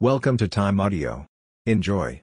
Welcome to Time Audio. Enjoy.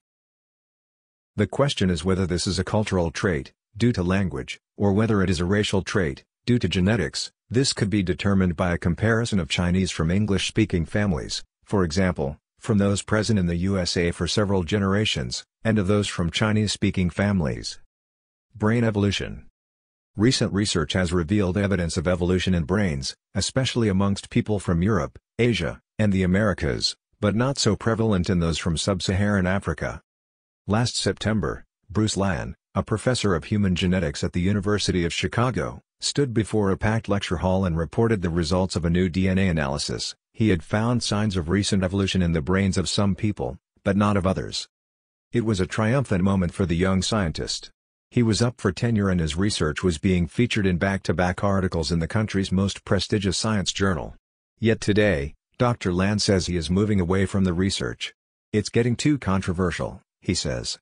The question is whether this is a cultural trait, due to language, or whether it is a racial trait, due to genetics. This could be determined by a comparison of Chinese from English-speaking families, for example, from those present in the USA for several generations, and of those from Chinese-speaking families. Brain evolution. Recent research has revealed evidence of evolution in brains, especially amongst people from Europe, Asia, and the Americas, but not so prevalent in those from sub-Saharan Africa. Last September, Bruce Lan, a professor of human genetics at the University of Chicago, stood before a packed lecture hall and reported the results of a new DNA analysis. He had found signs of recent evolution in the brains of some people, but not of others. It was a triumphant moment for the young scientist. He was up for tenure and his research was being featured in back-to-back articles in the country's most prestigious science journal. Yet today, Dr. Lan says he is moving away from the research. It's getting too controversial, he says.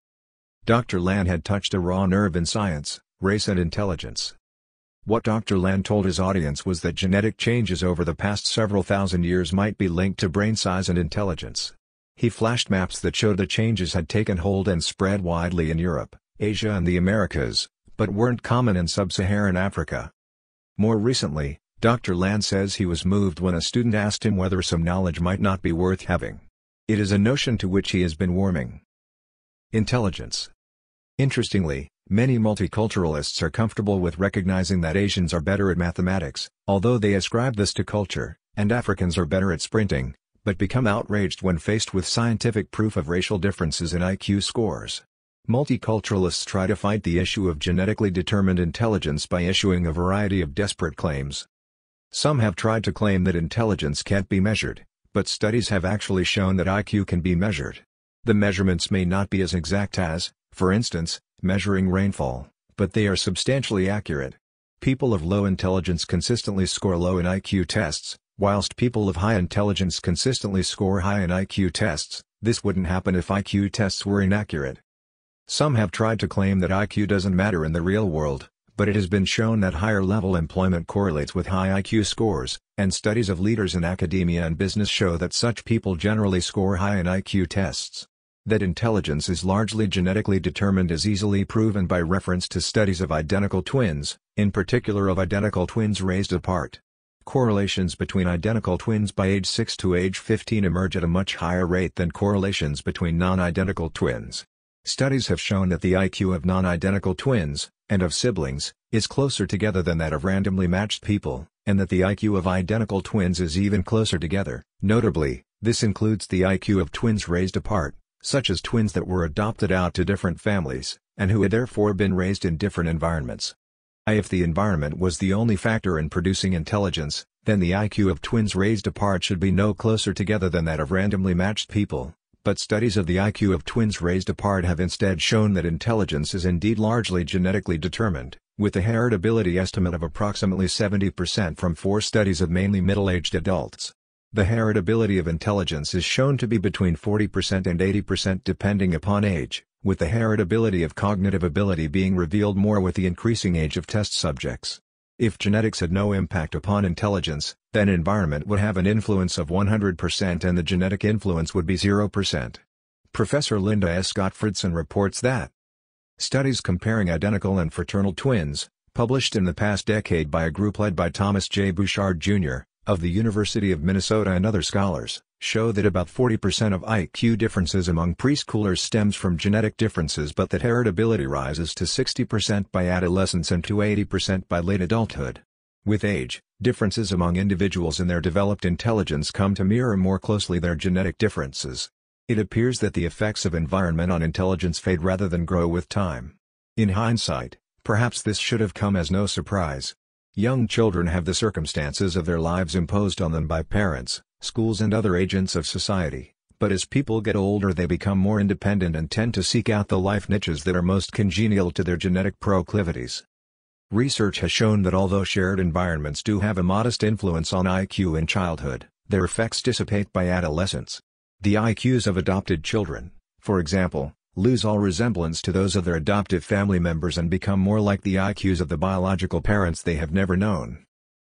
Dr. Lan had touched a raw nerve in science, race and intelligence. What Dr. Lan told his audience was that genetic changes over the past several thousand years might be linked to brain size and intelligence. He flashed maps that showed the changes had taken hold and spread widely in Europe, Asia and the Americas, but weren't common in sub-Saharan Africa. More recently, Dr. Lan says he was moved when a student asked him whether some knowledge might not be worth having. It is a notion to which he has been warming. Intelligence. Interestingly, many multiculturalists are comfortable with recognizing that Asians are better at mathematics, although they ascribe this to culture, and Africans are better at sprinting, but become outraged when faced with scientific proof of racial differences in IQ scores. Multiculturalists try to fight the issue of genetically determined intelligence by issuing a variety of desperate claims. Some have tried to claim that intelligence can't be measured, but studies have actually shown that IQ can be measured. The measurements may not be as exact as, for instance, measuring rainfall, but they are substantially accurate. People of low intelligence consistently score low in IQ tests, whilst people of high intelligence consistently score high in IQ tests. This wouldn't happen if IQ tests were inaccurate. Some have tried to claim that IQ doesn't matter in the real world, but it has been shown that higher-level employment correlates with high IQ scores, and studies of leaders in academia and business show that such people generally score high in IQ tests. That intelligence is largely genetically determined is easily proven by reference to studies of identical twins, in particular of identical twins raised apart. Correlations between identical twins by age 6 to age 15 emerge at a much higher rate than correlations between non-identical twins. Studies have shown that the IQ of non-identical twins, and of siblings, is closer together than that of randomly matched people, and that the IQ of identical twins is even closer together. Notably, this includes the IQ of twins raised apart, such as twins that were adopted out to different families, and who had therefore been raised in different environments. If the environment was the only factor in producing intelligence, then the IQ of twins raised apart should be no closer together than that of randomly matched people. But studies of the IQ of twins raised apart have instead shown that intelligence is indeed largely genetically determined, with a heritability estimate of approximately 70% from 4 studies of mainly middle-aged adults. The heritability of intelligence is shown to be between 40% and 80% depending upon age, with the heritability of cognitive ability being revealed more with the increasing age of test subjects. If genetics had no impact upon intelligence, then environment would have an influence of 100% and the genetic influence would be 0%. Professor Linda S. Gottfredson reports that studies comparing identical and fraternal twins, published in the past decade by a group led by Thomas J. Bouchard Jr., of the University of Minnesota and other scholars, show that about 40% of IQ differences among preschoolers stems from genetic differences but that heritability rises to 60% by adolescence and to 80% by late adulthood. With age, differences among individuals in their developed intelligence come to mirror more closely their genetic differences. It appears that the effects of environment on intelligence fade rather than grow with time. In hindsight, perhaps this should have come as no surprise. Young children have the circumstances of their lives imposed on them by parents, schools and other agents of society, but as people get older they become more independent and tend to seek out the life niches that are most congenial to their genetic proclivities. Research has shown that although shared environments do have a modest influence on IQ in childhood, their effects dissipate by adolescence. The IQs of adopted children, for example, lose all resemblance to those of their adoptive family members and become more like the IQs of the biological parents they have never known.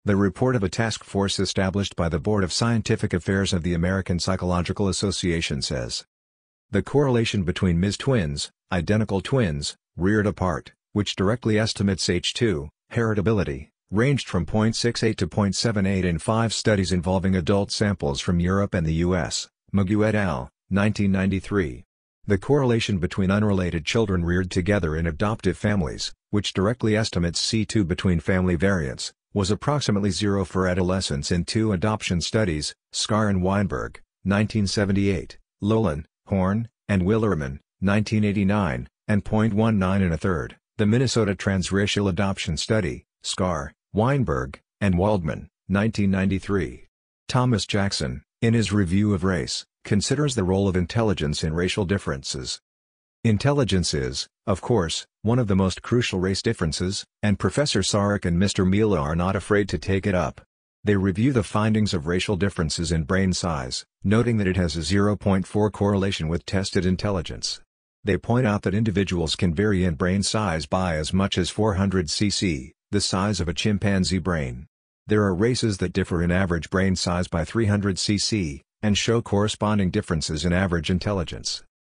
The report of a task force established by the Board of Scientific Affairs of the American Psychological Association says, the correlation between Ms. twins, identical twins, reared apart, which directly estimates H2, heritability, ranged from 0.68 to 0.78 in 5 studies involving adult samples from Europe and the U.S., Magu et al., 1993. The correlation between unrelated children reared together in adoptive families, which directly estimates C2 between family variants, was approximately 0 for adolescents in 2 adoption studies, Scar and Weinberg, 1978, Lolan, Horn, and Willerman, 1989, and 0.19 in a third, the Minnesota Transracial Adoption Study, Scar, Weinberg, and Waldman, 1993. Thomas Jackson, in his review of race, considers the role of intelligence in racial differences. Intelligence is, of course, one of the most crucial race differences, and Professor Sarek and Mr. Mila are not afraid to take it up. They review the findings of racial differences in brain size, noting that it has a 0.4 correlation with tested intelligence. They point out that individuals can vary in brain size by as much as 400 cc, the size of a chimpanzee brain. There are races that differ in average brain size by 300 cc, and show corresponding differences in average intelligence.